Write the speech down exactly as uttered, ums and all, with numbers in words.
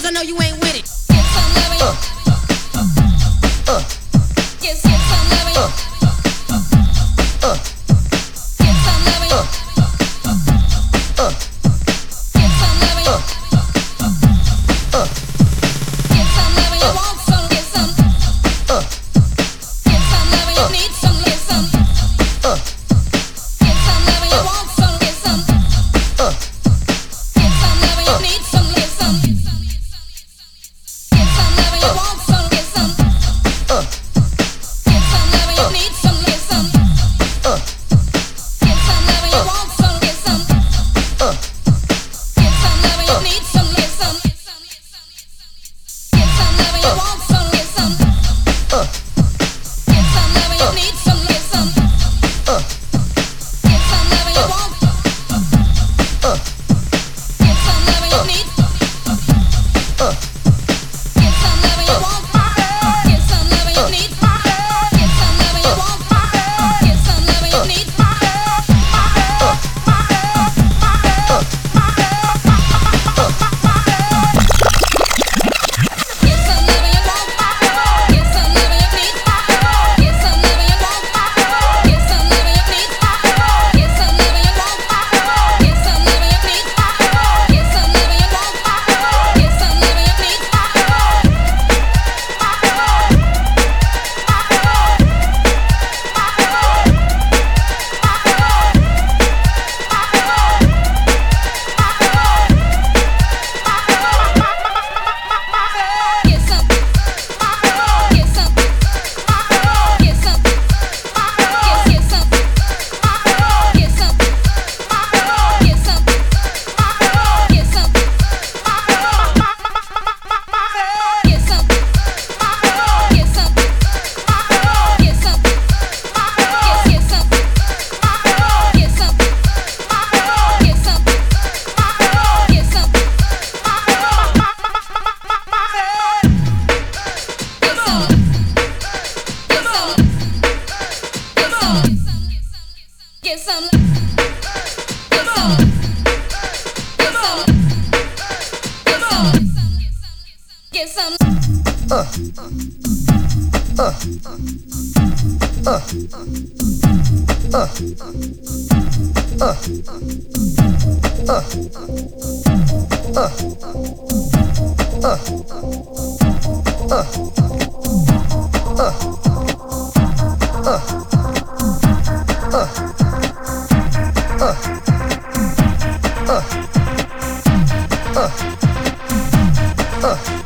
I know you ain't with it. Get some loving. Uh. Uh. Get, get some loving. Uh. Uh. Get some loving. Uh. Uh. Get some loving. Uh. Uh. Get some loving. You want some? Get some. Uh. Get some loving. You need some? Get some. Uh. Get some loving. You want some? Get some. Uh. Get some loving. You need some? Get some. Get some loving. You want some? Get some. Uh. Get some loving. You need some? Get some. Uh. Get some loving. You want some? Get some. Uh. Get some loving. You need some? Get some. Get some loving. You want some? Get some. Uh. Get some loving. You need some? Get some. Uh. Get some loving. You want. Uh. Get some loving. You need. Uh. Get some loving. You want. Get some loving. You need. Get some loving. You want. Get some loving. You need. Get some loving. You want. Get some loving. You need. Get some loving. You want. Get some loving. You need. Get some loving. You want. Get some loving. You need. Get some loving. You want. Get some loving. You need. Get some. Get some. Get some. Get get some. Get some. Get some. Get some. Get some. Get some. Get some. Get get some. Get some. Get some. Get some. Get some. Get some. Get some. Get some. Get some. Get some. Get some. Get some. Uh. Uh. Uh. Uh. Uh. Uh. Uh. Uh. Uh. Uh. Uh. Uh. Uh. Uh. Uh.